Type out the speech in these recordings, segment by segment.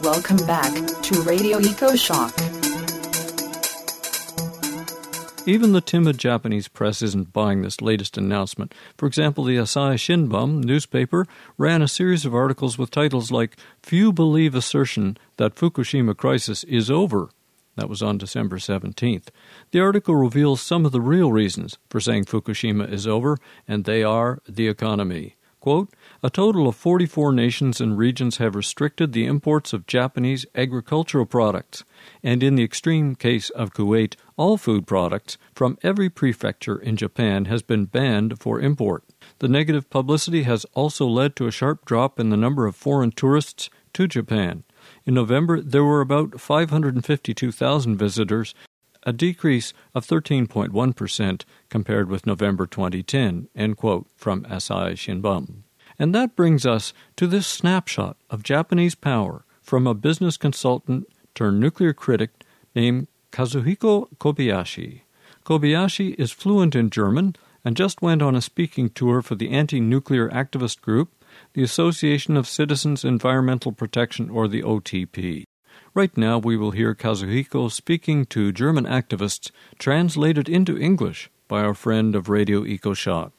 Welcome back to Radio EcoShock. Even the timid Japanese press isn't buying this latest announcement. For example, the Asahi Shimbun newspaper ran a series of articles with titles like "Few Believe Assertion That Fukushima Crisis is Over." That was on December 17th. The article reveals some of the real reasons for saying Fukushima is over, and they are the economy. Quote, "A total of 44 nations and regions have restricted the imports of Japanese agricultural products, and in the extreme case of Kuwait, all food products from every prefecture in Japan has been banned for import. The negative publicity has also led to a sharp drop in the number of foreign tourists to Japan. In November, there were about 552,000 visitors, a decrease of 13.1% compared with November 2010, end quote, from Asahi Shimbun. And that brings us to this snapshot of Japanese power from a business consultant turned nuclear critic named Kazuhiko Kobayashi. Kobayashi is fluent in German and just went on a speaking tour for the anti-nuclear activist group, the Association of Citizens Environmental Protection, or the OTP. Right now we will hear Kazuhiko speaking to German activists, translated into English by our friend of Radio EcoShock.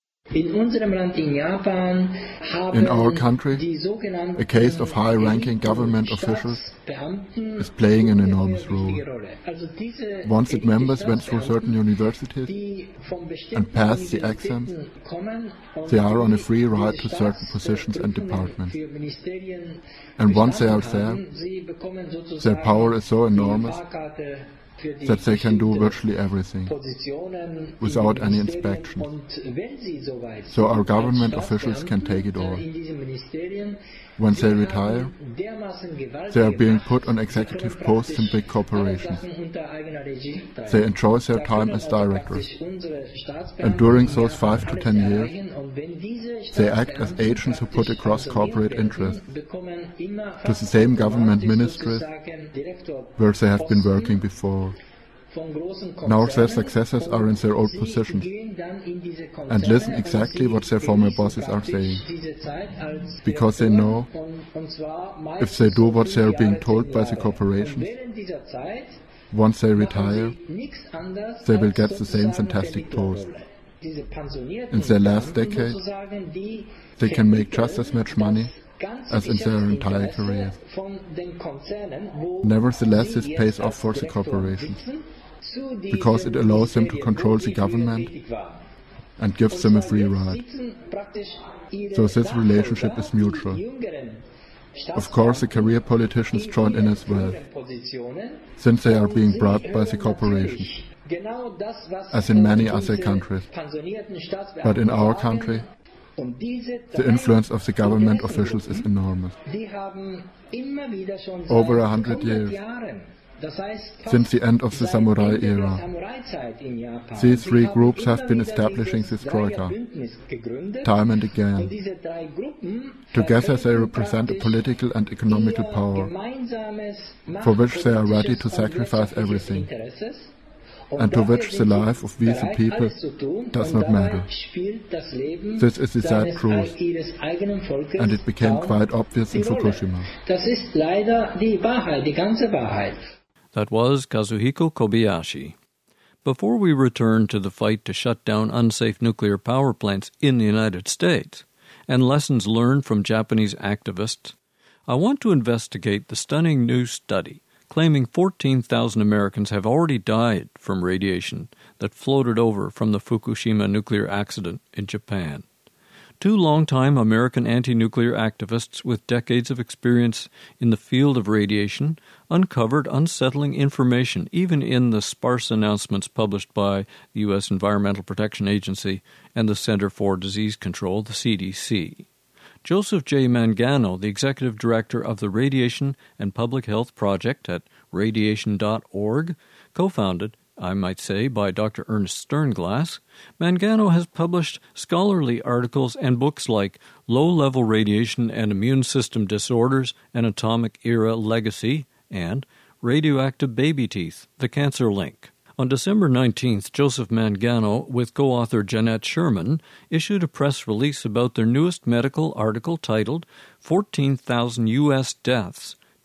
In our country, a case of high-ranking government officials is playing an enormous role. Once its members went through certain universities and passed the exams, they are on a free ride to certain positions and departments. And once they are there, their power is so enormous that they can do virtually everything without any inspection. So our government officials can take it all. When they retire, they are being put on executive posts in big corporations. They enjoy their time as directors. And during those 5 to 10 years, they act as agents who put across corporate interests to the same government ministries where they have been working before. Now their successors are in their old positions and listen exactly what their former bosses are saying, because they know if they do what they are being told by the corporations, once they retire, they will get the same fantastic post. In their last decade, they can make just as much money as in their entire career. Nevertheless, this pays off for the corporations, because it allows them to control the government and gives them a free ride. So this relationship is mutual. Of course, the career politicians join in as well, since they are being brought by the corporations, as in many other countries. But in our country, the influence of the government officials is enormous. Over 100 years, since the end of the samurai era, these three groups have been establishing this troika, time and again. Together they represent a political and economical power, for which they are ready to sacrifice everything, and to which the life of we the people does not matter. This is the sad truth, and it became quite obvious in Fukushima. That was Kazuhiko Kobayashi. Before we return to the fight to shut down unsafe nuclear power plants in the United States and lessons learned from Japanese activists, I want to investigate the stunning new study claiming 14,000 Americans have already died from radiation that floated over from the Fukushima nuclear accident in Japan. Two longtime American anti-nuclear activists with decades of experience in the field of radiation uncovered unsettling information even in the sparse announcements published by the U.S. Environmental Protection Agency and the Center for Disease Control, the CDC. Joseph J. Mangano, the executive director of the Radiation and Public Health Project at radiation.org, co-founded, I might say, by Dr. Ernest Sternglass, Mangano has published scholarly articles and books like Low-Level Radiation and Immune System Disorders, An Atomic Era Legacy, and Radioactive Baby Teeth, The Cancer Link. On December 19th, Joseph Mangano, with co-author Jeanette Sherman, issued a press release about their newest medical article titled 14,000 U.S. Deaths,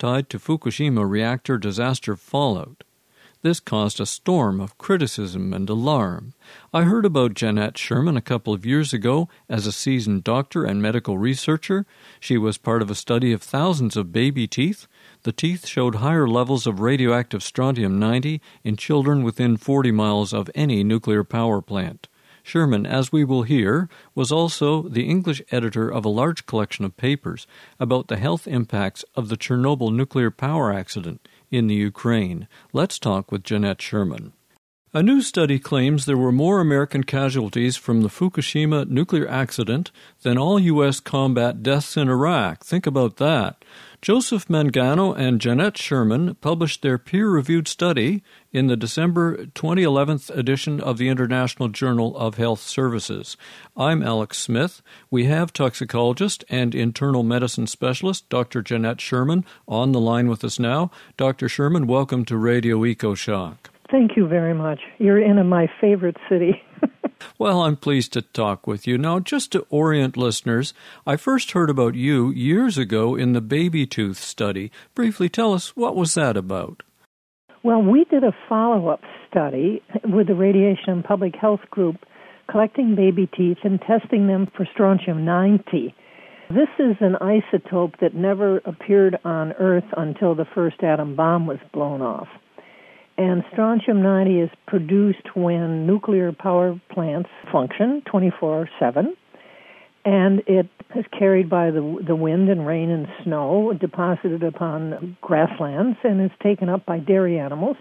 tied to Fukushima reactor disaster fallout. This caused a storm of criticism and alarm. I heard about Jeanette Sherman a couple of years ago as a seasoned doctor and medical researcher. She was part of a study of thousands of baby teeth. The teeth showed higher levels of radioactive strontium-90 in children within 40 miles of any nuclear power plant. Sherman, as we will hear, was also the English editor of a large collection of papers about the health impacts of the Chernobyl nuclear power accident in the Ukraine. Let's talk with Jeanette Sherman. A new study claims there were more American casualties from the Fukushima nuclear accident than all U.S. combat deaths in Iraq. Think about that. Joseph Mangano and Jeanette Sherman published their peer-reviewed study in the December 2011 edition of the International Journal of Health Services. I'm Alex Smith. We have toxicologist and internal medicine specialist Dr. Jeanette Sherman on the line with us now. Dr. Sherman, welcome to Radio EcoShock. Thank you very much. You're in my favorite city. Well, I'm pleased to talk with you. Now, just to orient listeners, I first heard about you years ago in the baby tooth study. Briefly tell us, what was that about? Well, we did a follow-up study with the Radiation and Public Health Group, collecting baby teeth and testing them for strontium-90. This is an isotope that never appeared on Earth until the first atom bomb was blown off. And strontium-90 is produced when nuclear power plants function 24/7, and it is carried by the wind and rain and snow, deposited upon grasslands, and is taken up by dairy animals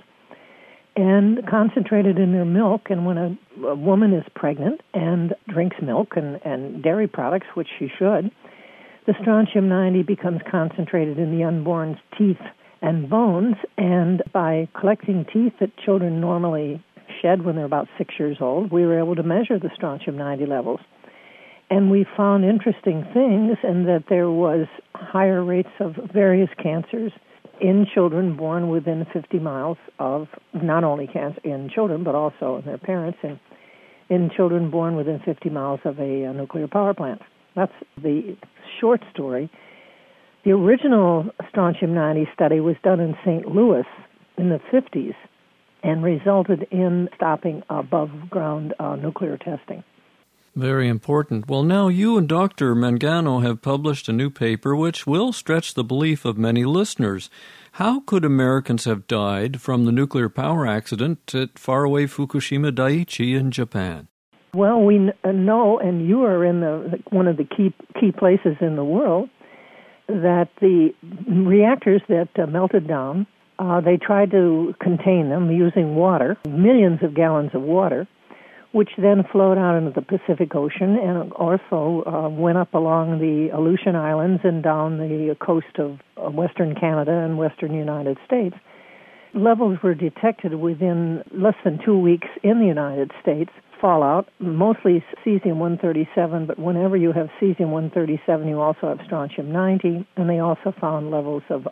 and concentrated in their milk. And when a woman is pregnant and drinks milk and dairy products, which she should, the strontium-90 becomes concentrated in the unborn's teeth and bones, and by collecting teeth that children normally shed when they're about 6 years old, we were able to measure the strontium-90 levels. And we found interesting things in that there was higher rates of various cancers in children born within 50 miles of, not only cancer in children, but also in their parents, and in children born within 50 miles of a nuclear power plant. That's the short story. The original strontium-90 study was done in St. Louis in the 50s and resulted in stopping above-ground nuclear testing. Very important. Well, now you and Dr. Mangano have published a new paper which will stretch the belief of many listeners. How could Americans have died from the nuclear power accident at faraway Fukushima Daiichi in Japan? Well, we know, and you are in one of the key places in the world, that the reactors that melted down, they tried to contain them using water, millions of gallons of water, which then flowed out into the Pacific Ocean and also went up along the Aleutian Islands and down the coast of western Canada and western United States. Levels were detected within less than 2 weeks in the United States. Fallout, mostly cesium-137, but whenever you have cesium-137, you also have strontium-90, and they also found levels of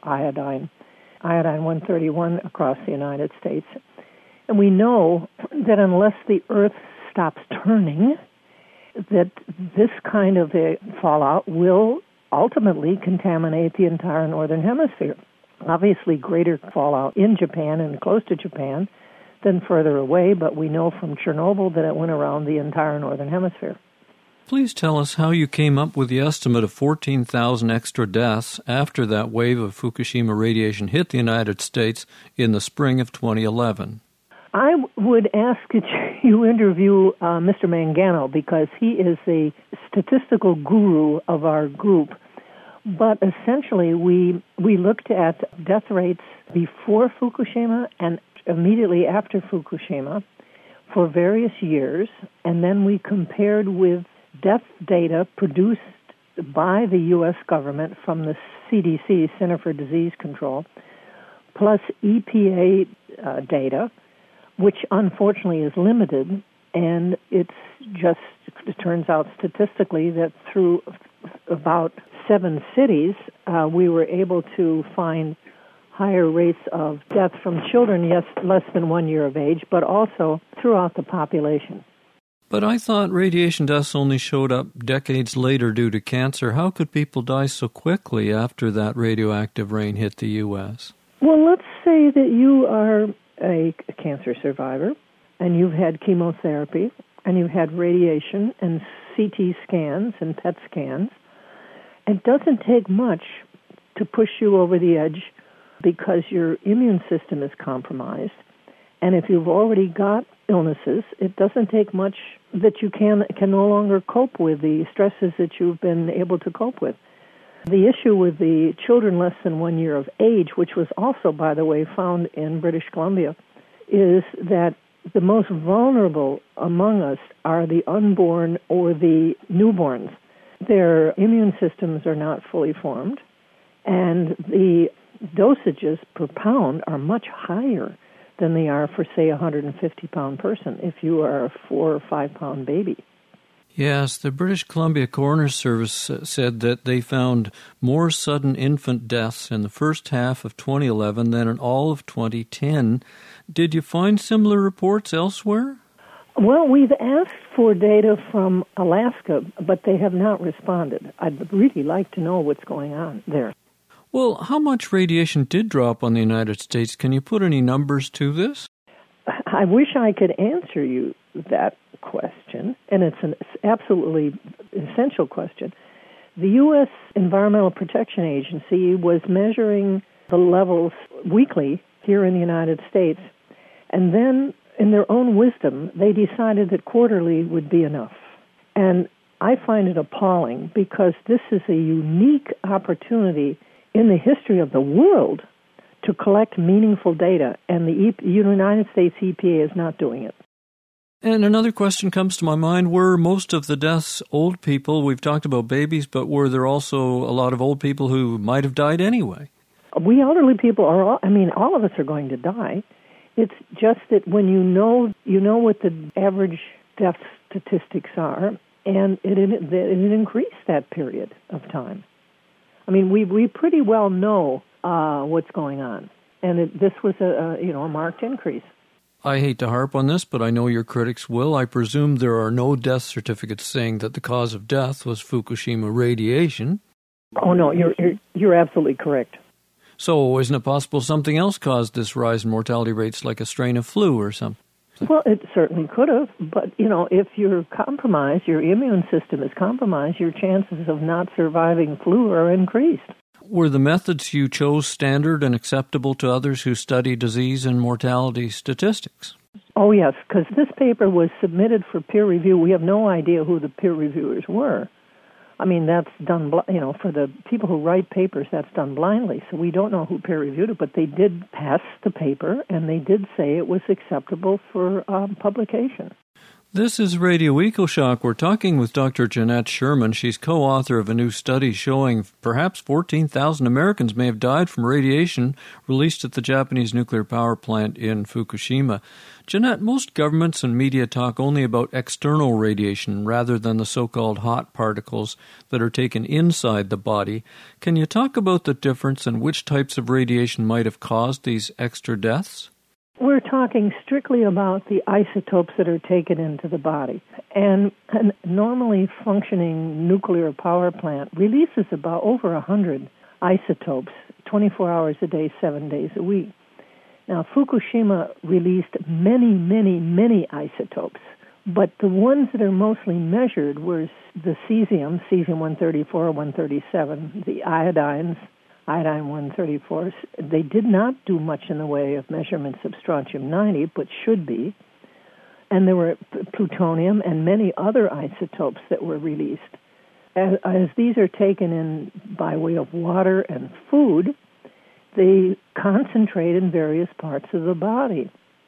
iodine-131 across the United States. And we know that unless the Earth stops turning, that this kind of a fallout will ultimately contaminate the entire Northern Hemisphere. Obviously, greater fallout in Japan and close to Japan than further away, but we know from Chernobyl that it went around the entire Northern Hemisphere. Please tell us how you came up with the estimate of 14,000 extra deaths after that wave of Fukushima radiation hit the United States in the spring of 2011. I would ask that you interview Mr. Mangano, because he is a statistical guru of our group. But essentially, we looked at death rates before Fukushima and immediately after Fukushima for various years, and then we compared with death data produced by the U.S. government from the CDC, Center for Disease Control, plus EPA data, which unfortunately is limited, and it turns out statistically that through about 7 cities, we were able to find higher rates of death from children, yes, less than 1 year of age, but also throughout the population. But I thought radiation deaths only showed up decades later due to cancer. How could people die so quickly after that radioactive rain hit the U.S.? Well, let's say that you are a cancer survivor, and you've had chemotherapy, and you've had radiation and CT scans and PET scans. It doesn't take much to push you over the edge because your immune system is compromised. And if you've already got illnesses, it doesn't take much that you can no longer cope with the stresses that you've been able to cope with. The issue with the children less than 1 year of age, which was also, by the way, found in British Columbia, is that the most vulnerable among us are the unborn or the newborns. Their immune systems are not fully formed, and the dosages per pound are much higher than they are for, say, a 150-pound person if you are a 4 or 5-pound baby. Yes, the British Columbia Coroner's Service said that they found more sudden infant deaths in the first half of 2011 than in all of 2010. Did you find similar reports elsewhere? Well, we've asked for data from Alaska, but they have not responded. I'd really like to know what's going on there. Well, how much radiation did drop on the United States? Can you put any numbers to this? I wish I could answer you that question, and it's an absolutely essential question. The U.S. Environmental Protection Agency was measuring the levels weekly here in the United States, and then, in their own wisdom, they decided that quarterly would be enough. And I find it appalling because this is a unique opportunity in the history of the world to collect meaningful data, and the United States EPA is not doing it. And another question comes to my mind. Were most of the deaths old people? We've talked about babies, but were there also a lot of old people who might have died anyway? We elderly people are all of us are going to die. It's just that when you know what the average death statistics are, and it increased that period of time. I mean, we pretty well know what's going on, and this was a marked increase. I hate to harp on this, but I know your critics will. I presume there are no death certificates saying that the cause of death was Fukushima radiation. Oh no, you're absolutely correct. So, isn't it possible something else caused this rise in mortality rates, like a strain of flu or something? Well, it certainly could have, but, if you're compromised, your immune system is compromised, your chances of not surviving flu are increased. Were the methods you chose standard and acceptable to others who study disease and mortality statistics? Oh, yes, because this paper was submitted for peer review. We have no idea who the peer reviewers were. I mean, that's done, for the people who write papers, that's done blindly. So we don't know who peer-reviewed it, but they did pass the paper, and they did say it was acceptable for publication. This is Radio EcoShock. We're talking with Dr. Jeanette Sherman. She's co-author of a new study showing perhaps 14,000 Americans may have died from radiation released at the Japanese nuclear power plant in Fukushima. Jeanette, most governments and media talk only about external radiation rather than the so-called hot particles that are taken inside the body. Can you talk about the difference and which types of radiation might have caused these extra deaths? We're talking strictly about the isotopes that are taken into the body. And a normally functioning nuclear power plant releases about over 100 isotopes, 24 hours a day, 7 days a week. Now, Fukushima released many, many, many isotopes, but the ones that are mostly measured were the cesium-134, 137, the iodines, iodine-134. They did not do much in the way of measurements of strontium-90, but should be. And there were plutonium and many other isotopes that were released. As these are taken in by way of water and food, they concentrate in various parts of the body.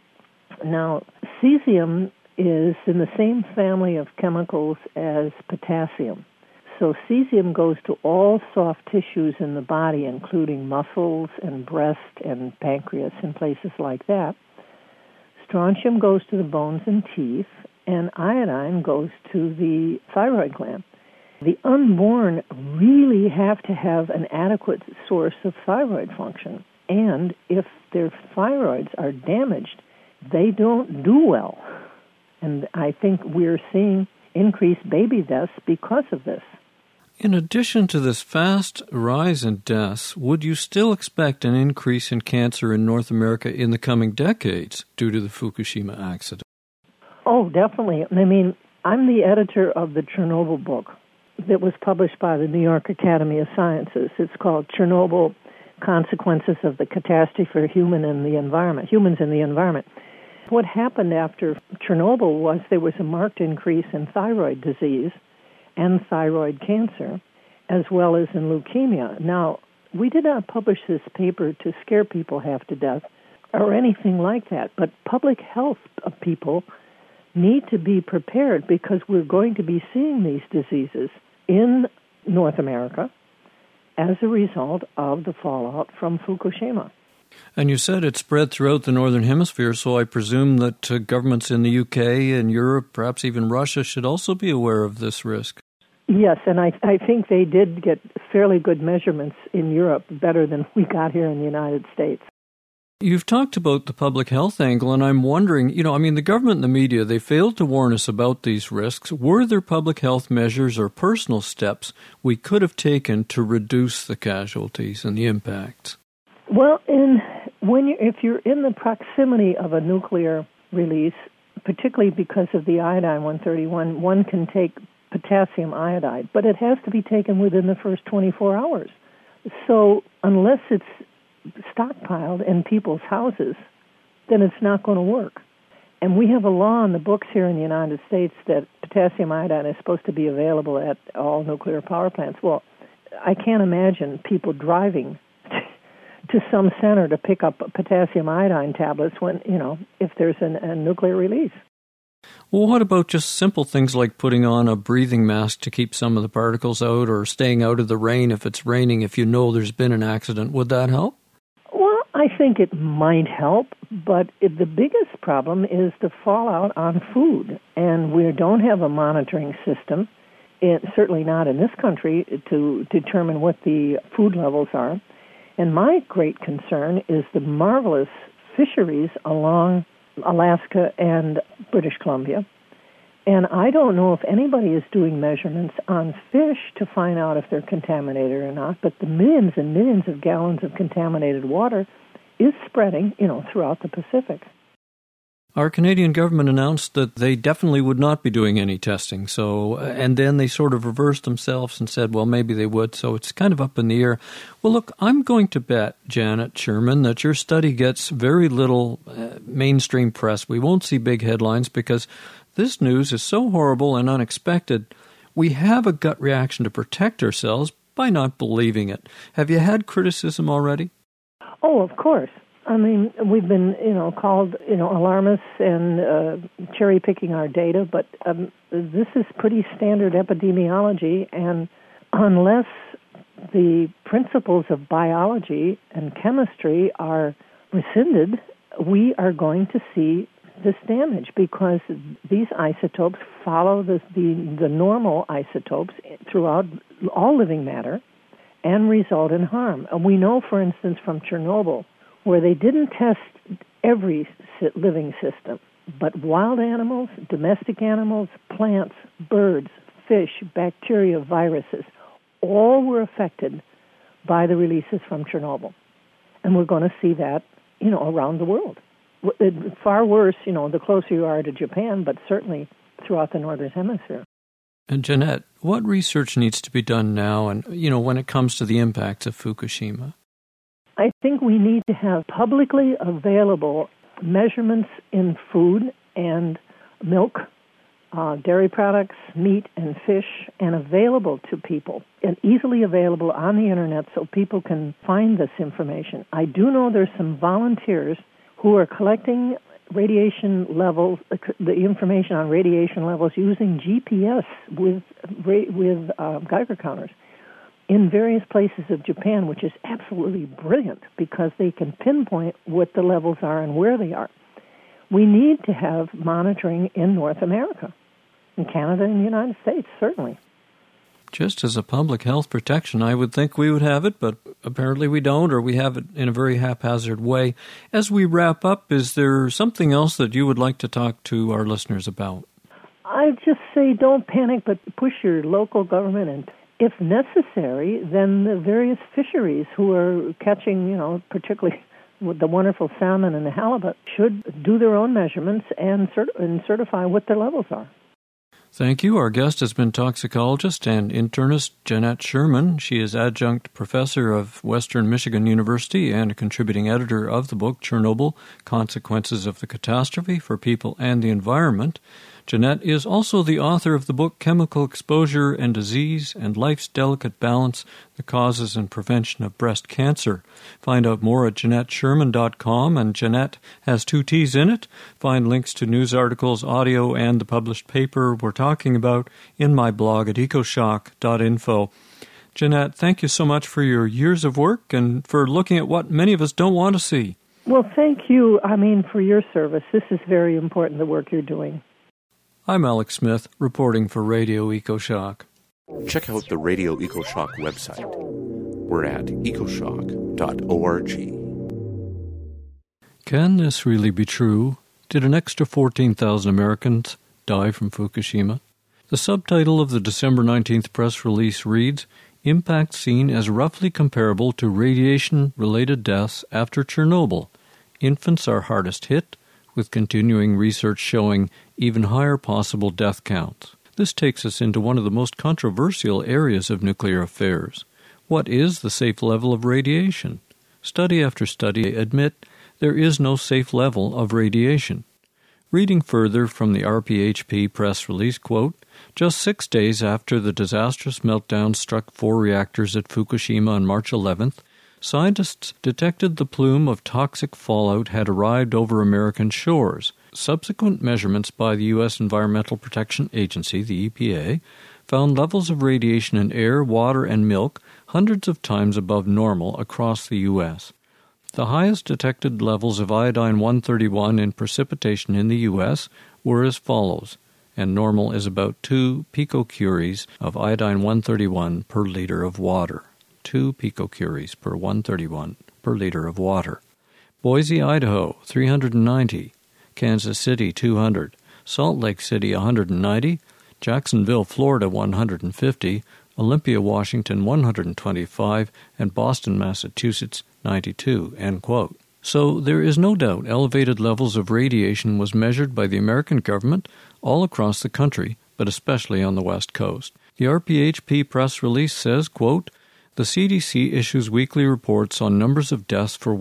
Now, cesium is in the same family of chemicals as potassium. So cesium goes to all soft tissues in the body, including muscles and breast and pancreas and places like that. Strontium goes to the bones and teeth, and iodine goes to the thyroid gland. The unborn really have to have an adequate source of thyroid function, and if their thyroids are damaged, they don't do well. And I think we're seeing increased baby deaths because of this. In addition to this fast rise in deaths, would you still expect an increase in cancer in North America in the coming decades due to the Fukushima accident? Oh, definitely. I mean, I'm the editor of the Chernobyl book that was published by the New York Academy of Sciences. It's called Chernobyl: Consequences of the Catastrophe for Humans and the Environment. What happened after Chernobyl was there was a marked increase in thyroid disease and thyroid cancer, as well as in leukemia. Now, we did not publish this paper to scare people half to death or anything like that, but public health of people need to be prepared because we're going to be seeing these diseases in North America as a result of the fallout from Fukushima. And you said it spread throughout the Northern Hemisphere, so I presume that governments in the UK and Europe, perhaps even Russia, should also be aware of this risk. Yes, and I think they did get fairly good measurements in Europe, better than we got here in the United States. You've talked about the public health angle, and I'm wondering, the government and the media, they failed to warn us about these risks. Were there public health measures or personal steps we could have taken to reduce the casualties and the impacts? Well, if you're in the proximity of a nuclear release, particularly because of the iodine-131, one can take potassium iodide, but it has to be taken within the first 24 hours. So unless it's stockpiled in people's houses, then it's not going to work. And we have a law in the books here in the United States that potassium iodide is supposed to be available at all nuclear power plants. Well, I can't imagine people driving to some center to pick up potassium iodine tablets when, if there's a nuclear release. Well, what about just simple things like putting on a breathing mask to keep some of the particles out, or staying out of the rain if it's raining if you know there's been an accident? Would that help? Well, I think it might help, but the biggest problem is the fallout on food, and we don't have a monitoring system, certainly not in this country, to determine what the food levels are. And my great concern is the marvelous fisheries along Alaska and British Columbia. And I don't know if anybody is doing measurements on fish to find out if they're contaminated or not, but the millions and millions of gallons of contaminated water is spreading, throughout the Pacific. Our Canadian government announced that they definitely would not be doing any testing. And then they sort of reversed themselves and said, well, maybe they would. So it's kind of up in the air. Well, look, I'm going to bet, Janet Sherman, that your study gets very little mainstream press. We won't see big headlines because this news is so horrible and unexpected. We have a gut reaction to protect ourselves by not believing it. Have you had criticism already? Oh, of course. I mean, we've been, called, alarmists and cherry-picking our data, but this is pretty standard epidemiology, and unless the principles of biology and chemistry are rescinded, we are going to see this damage because these isotopes follow the normal isotopes throughout all living matter and result in harm. And we know, for instance, from Chernobyl, where they didn't test every living system, but wild animals, domestic animals, plants, birds, fish, bacteria, viruses, all were affected by the releases from Chernobyl. And we're going to see that, around the world. Far worse, the closer you are to Japan, but certainly throughout the Northern Hemisphere. And Jeanette, what research needs to be done now and, when it comes to the impacts of Fukushima? I think we need to have publicly available measurements in food and milk, dairy products, meat and fish, and available to people and easily available on the Internet so people can find this information. I do know there's some volunteers who are collecting radiation levels, the information on radiation levels using GPS with Geiger counters in various places of Japan, which is absolutely brilliant because they can pinpoint what the levels are and where they are. We need to have monitoring in North America, in Canada and the United States, certainly. Just as a public health protection, I would think we would have it, but apparently we don't, or we have it in a very haphazard way. As we wrap up, is there something else that you would like to talk to our listeners about? I just say don't panic, but push your local government, and if necessary, then the various fisheries who are catching, particularly with the wonderful salmon and the halibut, should do their own measurements and certify what their levels are. Thank you. Our guest has been toxicologist and internist Jeanette Sherman. She is adjunct professor of Western Michigan University and a contributing editor of the book Chernobyl, Consequences of the Catastrophe for People and the Environment. Jeanette is also the author of the book Chemical Exposure and Disease and Life's Delicate Balance, The Causes and Prevention of Breast Cancer. Find out more at JeanetteSherman.com, and Jeanette has 2 T's in it. Find links to news articles, audio, and the published paper we're talking about in my blog at ecoshock.info. Jeanette, thank you so much for your years of work and for looking at what many of us don't want to see. Well, thank you, for your service. This is very important, the work you're doing. I'm Alex Smith, reporting for Radio EcoShock. Check out the Radio EcoShock website. We're at ecoshock.org. Can this really be true? Did an extra 14,000 Americans die from Fukushima? The subtitle of the December 19th press release reads, Impact seen as roughly comparable to radiation-related deaths after Chernobyl. Infants are hardest hit, with continuing research showing even higher possible death counts. This takes us into one of the most controversial areas of nuclear affairs. What is the safe level of radiation? Study after study admit there is no safe level of radiation. Reading further from the RPHP press release, quote, just 6 days after the disastrous meltdown struck 4 reactors at Fukushima on March 11th, scientists detected the plume of toxic fallout had arrived over American shores. Subsequent measurements by the U.S. Environmental Protection Agency, the EPA, found levels of radiation in air, water, and milk hundreds of times above normal across the U.S. The highest detected levels of iodine-131 in precipitation in the U.S. were as follows, and normal is about 2 picocuries of iodine-131 per liter of water. 2 picocuries per 131 per liter of water. Boise, Idaho, 390. Kansas City, 200. Salt Lake City, 190. Jacksonville, Florida, 150. Olympia, Washington, 125. And Boston, Massachusetts, 92. End quote. So there is no doubt elevated levels of radiation was measured by the American government all across the country, but especially on the West Coast. The RPHP press release says, quote, the CDC issues weekly reports on numbers of deaths for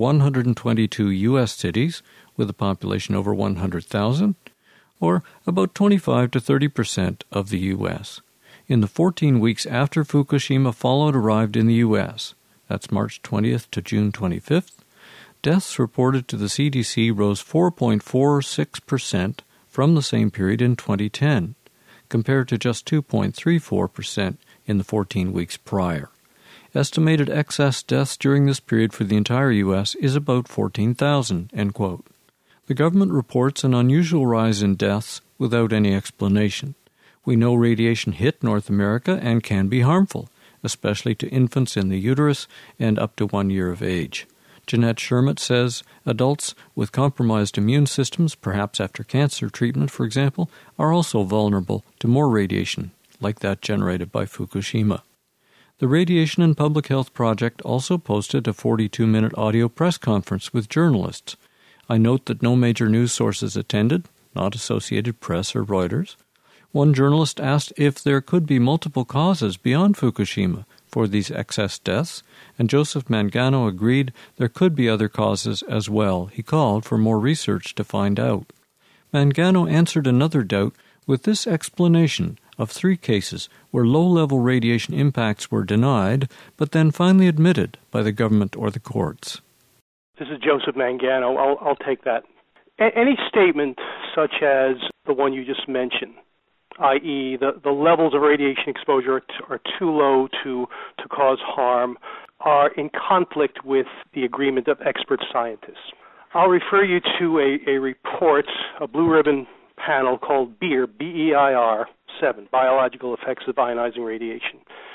122 U.S. cities with a population over 100,000, or about 25 to 30% of the U.S. In the 14 weeks after Fukushima fallout arrived in the U.S., that's March 20th to June 25th, deaths reported to the CDC rose 4.46% from the same period in 2010, compared to just 2.34% in the 14 weeks prior. Estimated excess deaths during this period for the entire U.S. is about 14,000, end quote. The government reports an unusual rise in deaths without any explanation. We know radiation hit North America and can be harmful, especially to infants in the uterus and up to 1 year of age. Jeanette Sherman says adults with compromised immune systems, perhaps after cancer treatment, for example, are also vulnerable to more radiation, like that generated by Fukushima. The Radiation and Public Health Project also posted a 42-minute audio press conference with journalists. I note that no major news sources attended, not Associated Press or Reuters. One journalist asked if there could be multiple causes beyond Fukushima for these excess deaths, and Joseph Mangano agreed there could be other causes as well. He called for more research to find out. Mangano answered another doubt with this explanation of 3 cases where low-level radiation impacts were denied, but then finally admitted by the government or the courts. This is Joseph Mangano. I'll take that. Any statement such as the one you just mentioned, i.e. the levels of radiation exposure are too low to cause harm, are in conflict with the agreement of expert scientists. I'll refer you to a report, a blue ribbon panel called BEIR, BEIR 7, Biological Effects of Ionizing Radiation.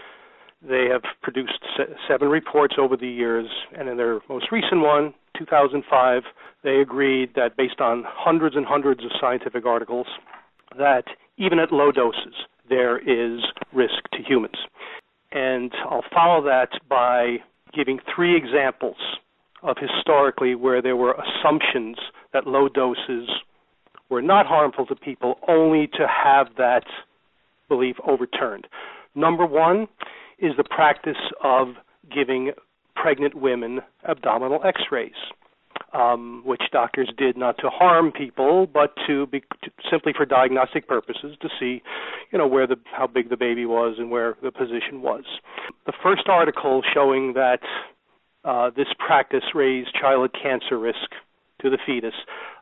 They have produced 7 reports over the years, and in their most recent one, 2005, they agreed that based on hundreds and hundreds of scientific articles, that even at low doses, there is risk to humans. And I'll follow that by giving 3 examples of historically where there were assumptions that low doses were not harmful to people, only to have that belief overturned. Number 1 is the practice of giving pregnant women abdominal x-rays, which doctors did not to harm people, but simply for diagnostic purposes to see, how big the baby was and where the position was. The first article showing that this practice raised childhood cancer risk to the fetus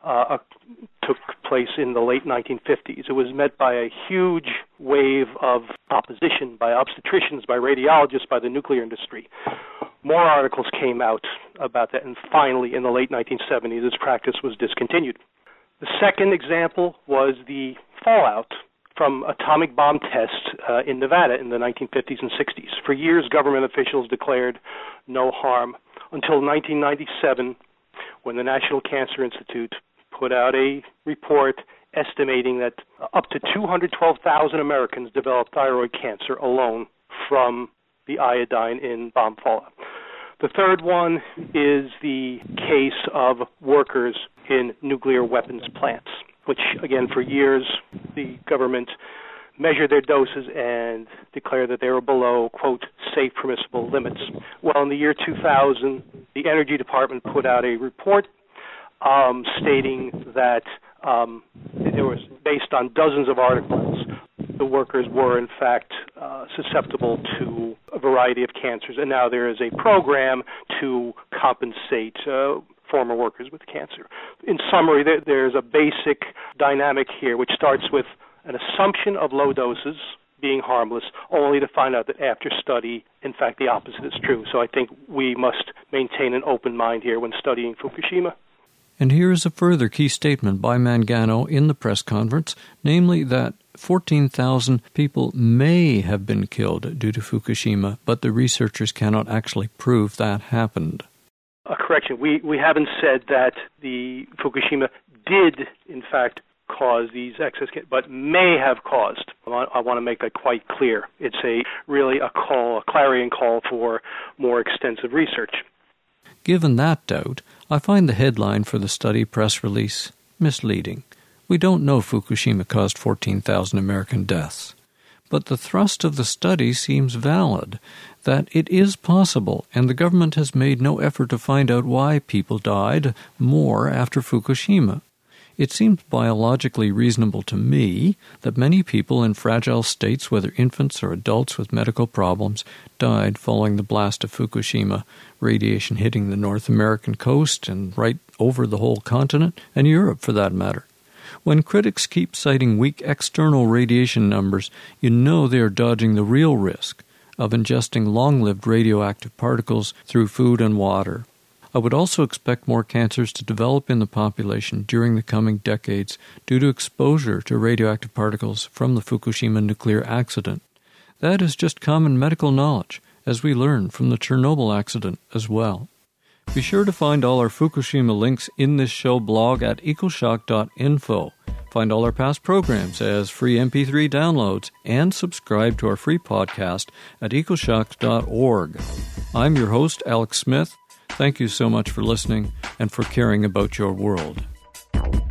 took place in the late 1950s. It was met by a huge wave of opposition by obstetricians, by radiologists, by the nuclear industry. More articles came out about that, and finally, in the late 1970s, this practice was discontinued. The second example was the fallout from atomic bomb tests in Nevada in the 1950s and 60s. For years, government officials declared no harm until 1997, when the National Cancer Institute put out a report estimating that up to 212,000 Americans developed thyroid cancer alone from the iodine in bomb fallout. The third one is the case of workers in nuclear weapons plants, which, again, for years, the government measured their doses and declared that they were below, quote, safe permissible limits. Well, in the year 2000, the Energy Department put out a report stating that it was based on dozens of articles. The workers were, in fact, susceptible to a variety of cancers, and now there is a program to compensate former workers with cancer. In summary, there's a basic dynamic here, which starts with an assumption of low doses being harmless, only to find out that after study, in fact, the opposite is true. So I think we must maintain an open mind here when studying Fukushima. And here is a further key statement by Mangano in the press conference, namely that 14,000 people may have been killed due to Fukushima, but the researchers cannot actually prove that happened. A correction. We haven't said that the Fukushima did, in fact, cause these excess, but may have caused. I want to make that quite clear. It's really a clarion call for more extensive research. Given that doubt, I find the headline for the study press release misleading. We don't know Fukushima caused 14,000 American deaths. But the thrust of the study seems valid, that it is possible, and the government has made no effort to find out why people died more after Fukushima. It seems biologically reasonable to me that many people in fragile states, whether infants or adults with medical problems, died following the blast of Fukushima, radiation hitting the North American coast and right over the whole continent, and Europe for that matter. When critics keep citing weak external radiation numbers, you know they are dodging the real risk of ingesting long-lived radioactive particles through food and water. I would also expect more cancers to develop in the population during the coming decades due to exposure to radioactive particles from the Fukushima nuclear accident. That is just common medical knowledge, as we learned from the Chernobyl accident as well. Be sure to find all our Fukushima links in this show blog at ecoshock.info. Find all our past programs as free MP3 downloads and subscribe to our free podcast at ecoshock.org. I'm your host, Alex Smith. Thank you so much for listening and for caring about your world.